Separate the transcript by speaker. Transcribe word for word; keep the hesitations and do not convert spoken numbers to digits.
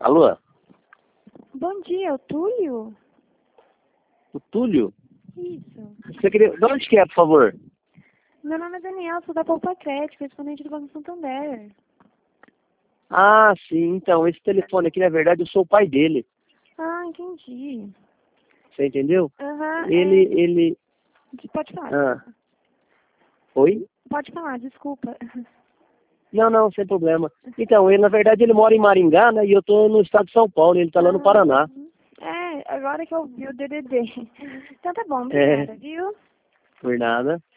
Speaker 1: Alô?
Speaker 2: Bom dia, o Túlio?
Speaker 1: O Túlio?
Speaker 2: Isso.
Speaker 1: Você queria... De onde que é, por favor?
Speaker 2: Meu nome é Daniel, sou da Poupa Crédito, correspondente do Banco Santander.
Speaker 1: Ah, sim. Então, esse telefone aqui, na verdade, eu sou o pai dele.
Speaker 2: Ah, entendi.
Speaker 1: Você entendeu?
Speaker 2: Aham,
Speaker 1: Ele,
Speaker 2: é...
Speaker 1: ele...
Speaker 2: Pode falar.
Speaker 1: Ah. Oi?
Speaker 2: Pode falar, desculpa.
Speaker 1: Não, não, sem problema. Então, ele, na verdade, ele mora em Maringá, né? E eu tô no estado de São Paulo, ele tá lá no
Speaker 2: Ah,
Speaker 1: Paraná.
Speaker 2: é, agora que eu vi o D D D. Então tá bom,
Speaker 1: É,
Speaker 2: obrigada, viu?
Speaker 1: por nada.